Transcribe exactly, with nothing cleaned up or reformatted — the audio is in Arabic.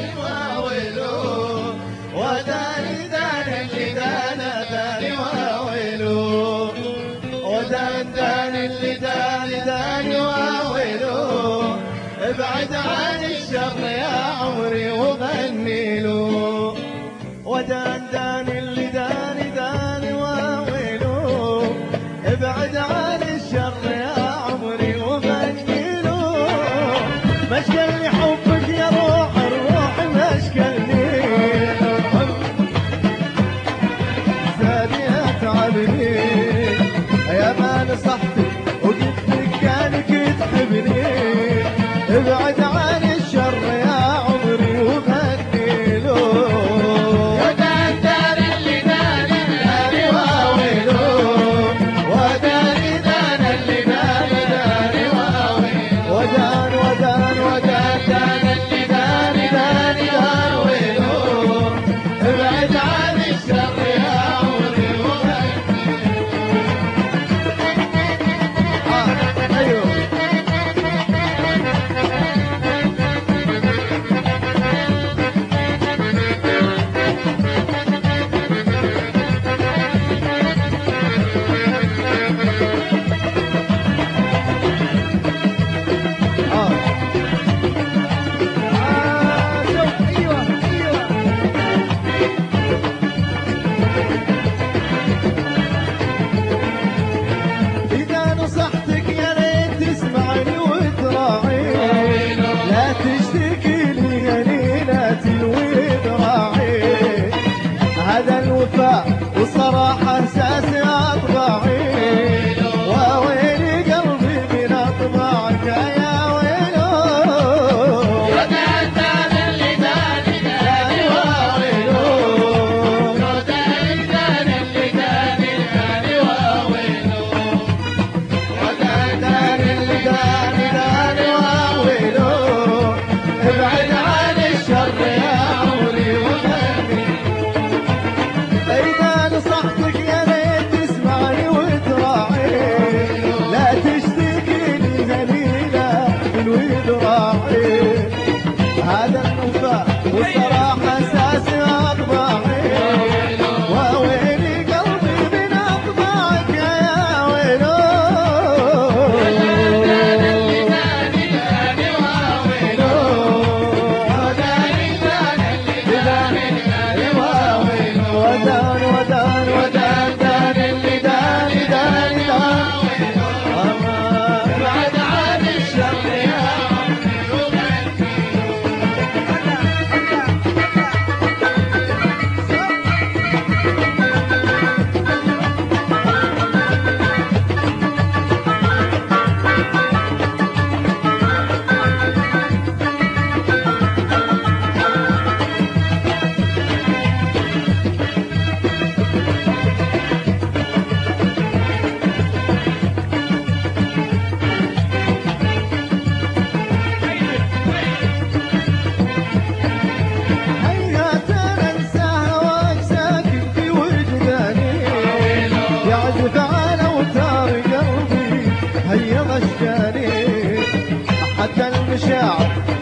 داني واويلو وداني داني اللي دانا داني واويلو ودان داني اللي داني داني واويلو ابعد عن الشر يا عمري وغني له ودان داني اللي داني داني واويلو ابعد عن الشر يا عمري وغني له مشكلني حبك يا روح الروح مشكلني زادي اتعبني يا ما نصحتك وقلت لك كانك تحبني ابعد عن الشر يا عمري وغني له ودان داني اللي داني داني واويلو وداني دان اللي داني داني واويلو ودان ودان ودان دان اللي داني داني دان ويلو ابعد عن الشر يا عمري وغني آه ايوه إذا نصحتك يا ريت تسمعني وتراعي لا تشتكي لي هنيناتي الودراعي هذا الوفاء والصراحة أساس أطباعي وويلي قلبي من أطباعك يا ويلو ودان داني اللي داني داني واويلو ودان داني اللي داني داني واويلو ودان داني اللي داني داني واويلو ابعد عن الشر يا عمري وغني إذا نصحتك يا ريت تسمعني وتراعي لا تشتكي لي هنيلة بالودراعي هذا الوفاء والصراحة أساس أطباعي وويلي قلبي من أطباعك يا ويلو اللي داني داني واويلو وداني داني اللي داني داني واويلو ودان ودان ودان دان اللي داني داني دان ابعد عن الشر يا عمري وغني هيهات انسى هواك ساكن في وجداني يعزف على اوتار قلبي هيا غشاني حتى المشاعر